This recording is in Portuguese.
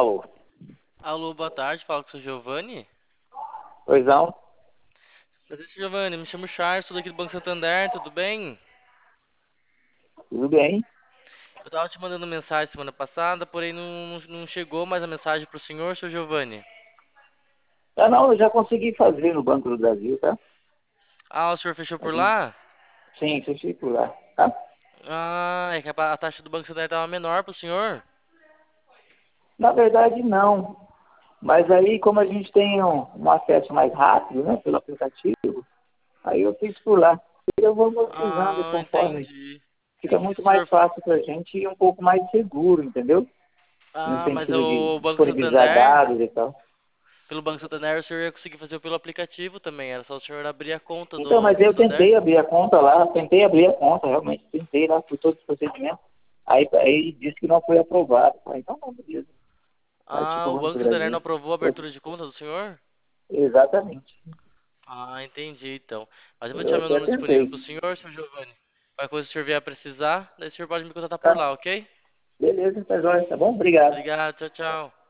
Alô, Alô, boa tarde, falo com o seu Giovanni. pois não? Prazer, seu Giovanni, me chamo Charles, sou daqui do Banco Santander, tudo bem? Tudo bem? Eu tava te mandando mensagem semana passada, porém não chegou mais a mensagem pro senhor, seu Giovanni. Ah, não, eu já consegui fazer no Banco do Brasil, tá? Ah, o senhor fechou A por gente, lá? sim, fechei por lá, tá? Ah, é que a taxa do Banco Santander tava menor pro senhor? Na verdade, não. Mas aí, como a gente tem um acesso mais rápido, né, pelo aplicativo, aí eu fiz por lá. E eu vou usando Ah, conforme. entendi. Fica muito O mais senhor... fácil pra gente e um pouco mais seguro, entendeu? No Ah, mas sentido de o Banco disponibilizar Santander, dados e tal. pelo Banco Santander, o senhor ia conseguir fazer pelo aplicativo também, era só o senhor abrir a conta Então, do mas eu Santander. tentei abrir a conta lá, tentei abrir a conta, realmente tentei lá por todos os procedimentos. Aí disse que não foi aprovado. Falei, então não, beleza. Partiu Ah, para o o Banco do Banco Santander não Brasil. aprovou a Foi- abertura de conta do senhor? Exatamente. Ah, entendi então. Mas eu vou Eu deixar meu até número disponível tentei. pro senhor, seu Giovanni. Qualquer coisa que o senhor vier precisar, daí o senhor pode me contatar por Tá? lá, ok? Beleza, tá jóia, tá bom? Obrigado. Obrigado, tchau, tchau.